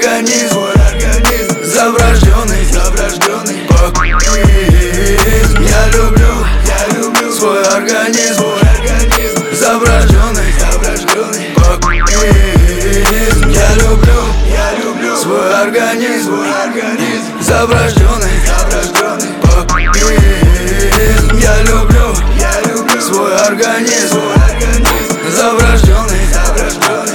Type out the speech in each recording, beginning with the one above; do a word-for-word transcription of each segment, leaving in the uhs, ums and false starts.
организм, свой организм, заврожденный, заврожденный покоизм. Я люблю, я люблю свой организм, свой организм, заврожденный, заврожденный покоизм. Я люблю, я люблю свой организм, свой организм, заврожденный, заврожденный покоизм. Я люблю, я люблю свой организм, свой организм, заврожденный, заврожденный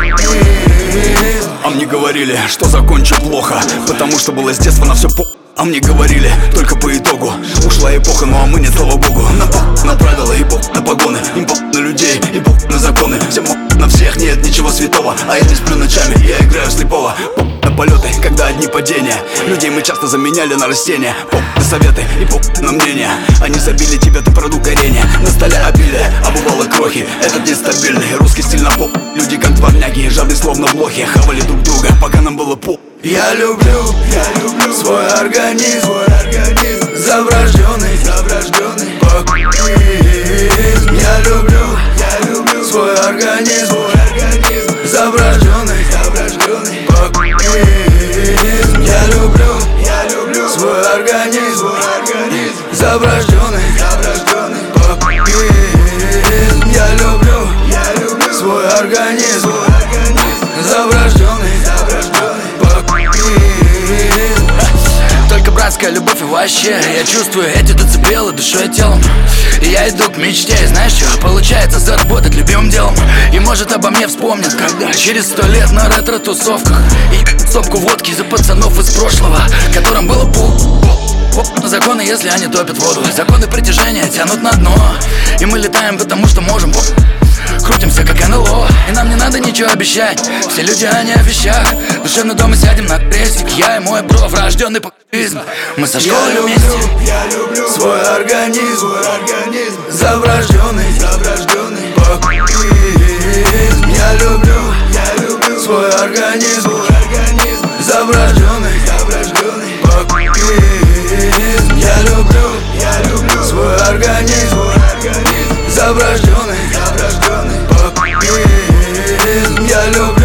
покоизм. А мне говорили, что закончу плохо, потому что было с детства на все по... А мне говорили, только по итогу ушла эпоха, ну а мы нет, слава богу. На по, на правила и по, на погоны, им по, на людей и по, на законы. Всем по, на всех, нет ничего святого. А я не сплю ночами, я играю в слепого. По, на полеты, когда одни падения. Людей мы часто заменяли на растения. По, на советы и по, на мнения. Они забили тебя, ты продукт горения. На столе обилие, а бывало крохи. Этот нестабильный, русский стиль на поп. Люди как дворняги, жадные словно блохи. Хавали друг друга, пока нам было по. Я люблю, я люблю свой организм, свой организм, заврожденный, заврожденный покоизм. Я люблю, я люблю свой организм, свой организм, заврожденный, заврожденный покоизм. Я люблю, я люблю свой организм, свой организм, заврожденный, заврожденный покоизм. Я люблю, я люблю свой организм, свой организм, заврожденный, заврожденный покоизм. Только братская любовь и вообще я чувствую эти децибелы душой и телом. И я иду к мечте, и знаешь что? Получается заработать любимым делом. И может обо мне вспомнят, когда через сто лет на ретро-тусовках и стопку водки за пацанов из прошлого, которым было пол. Законы, если они топят воду, законы притяжения тянут на дно. И мы летаем, потому что можем. Крутимся как эн эл о, и нам не надо ничего обещать. Все люди, они о вещах. Душевно дома сядем на крестик. Я и мой бро, врожденный покоизм. Мы со школы я вместе. люблю, я люблю свой организм, свой организм, заврожденный, заврожденный покоизм. Я люблю, я люблю свой организм, свой организм, заврожденный, заврожденный покоизм. Я люблю, я люблю свой организм, свой организм, заврожденный, заврожденный покоизм. Я люблю.